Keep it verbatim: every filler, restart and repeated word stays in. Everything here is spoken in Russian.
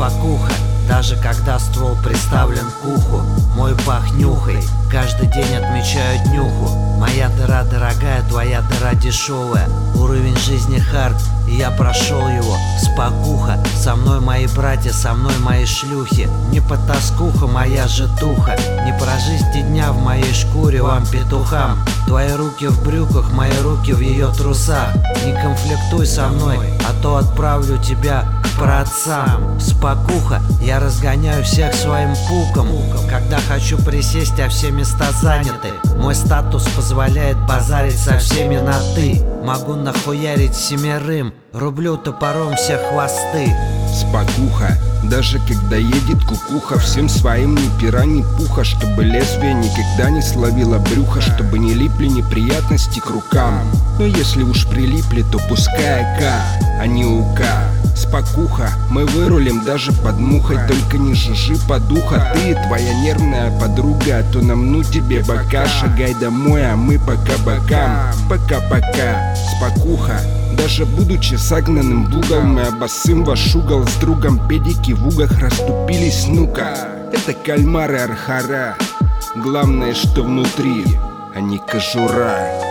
Спокуха, даже когда ствол приставлен к уху. Мой пах нюхай, каждый день отмечаю днюху. Моя дыра дорогая, твоя дыра дешевая. Уровень жизни хард, и я прошел его. Спокуха, со мной мои братья, со мной мои шлюхи. Не потаскуха, моя житуха. Не прожить и дня в моей шкуре вам, петухам. Твои руки в брюках, мои руки в ее трусах. Не конфликтуй со мной, а то отправлю тебя к праотцам. Спокуха, я разгоняю всех своим пуком. Когда хочу присесть, а все места заняты. Мой статус позволяет базарить со всеми на «ты». Могу нахуярить семерым, рублю топором всех хвосты. Спокуха, даже когда едет кукуха, всем своим ни пера, ни пуха, чтобы лезвие никогда не словило брюха, чтобы не липли неприятности к рукам. Но если уж прилипли, то пускай К, а не УК. Спокуха, мы вырулим даже под мухой, только не жужжи подуха. Ты и твоя нервная подруга, а то намну тебе бока. Шагай домой, а мы по кабакам. Пока-пока. Спокуха, даже будучи загнанным в угол, мы обоссым ваш угол с другом. Педики в угах расступились, ну-ка. Это кальмары архара. Главное, что внутри, а не кожура.